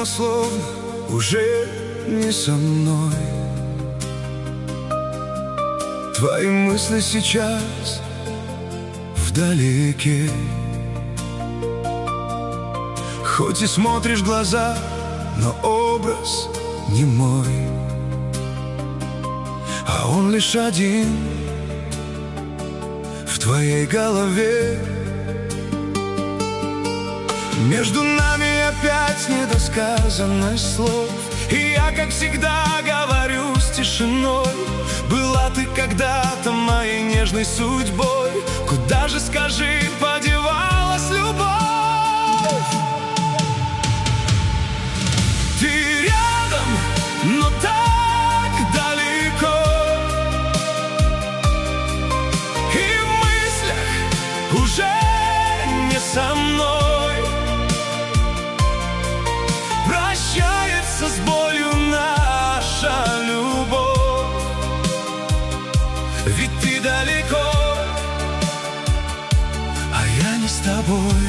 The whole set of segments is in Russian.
но словно уже не со мной. Твои мысли сейчас вдалеке. Хоть и смотришь в глаза, но образ не мой, а он лишь один в твоей голове. Между нами опять недосказанность слов, и я, как всегда, говорю с тишиной. Была ты когда-то моей нежной судьбой, куда же, скажи, подевалась любовь? Ты рядом, но так далеко, и в мыслях уже не со мной. Прощается с болью наша любовь, ведь ты далеко, а я не с тобой.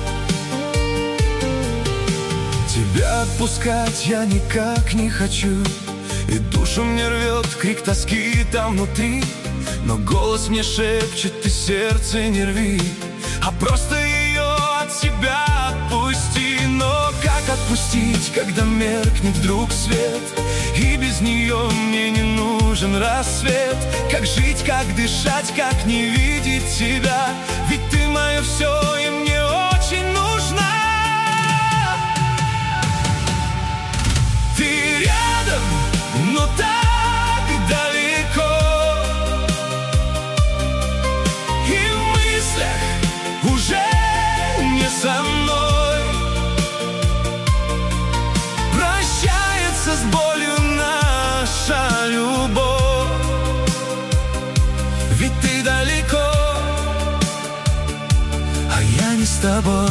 Тебя отпускать я никак не хочу, и душу мне рвет крик тоски там внутри. Но голос мне шепчет: ты сердце не рви, а просто ее от себя отпусти. Но как отпустить, когда меркнет вдруг свет, и без нее мне не нужен рассвет? Как жить, как дышать, как не видеть тебя? Ведь ты мое все, и мне очень нужна. Ты рядом, но так далеко, и в мыслях уже не со мной. Прощается с болью наша любовь, ведь ты далеко, а я не с тобой.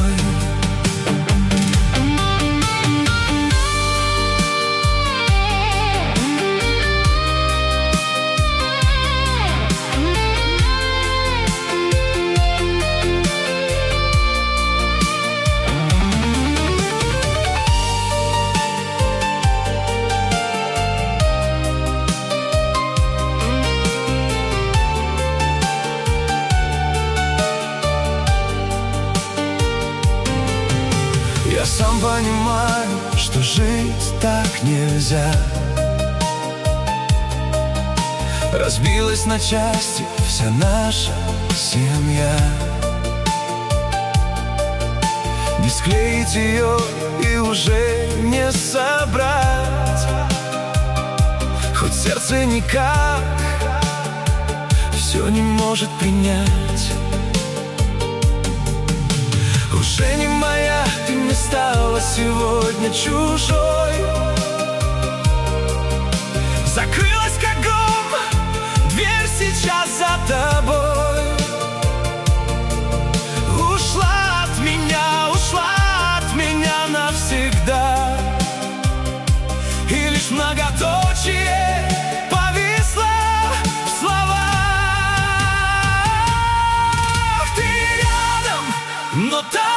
Я сам понимаю, что жить так нельзя. Разбилась на части вся наша семья. Не склеить ее и уже не собрать, хоть сердце никак все не может принять. Уже не моя, ты мне стала сегодня чужой. Закрылась как гром дверь сейчас за тобой. Ушла от меня навсегда, и лишь многоточие повисло в словах. Ты рядом, но так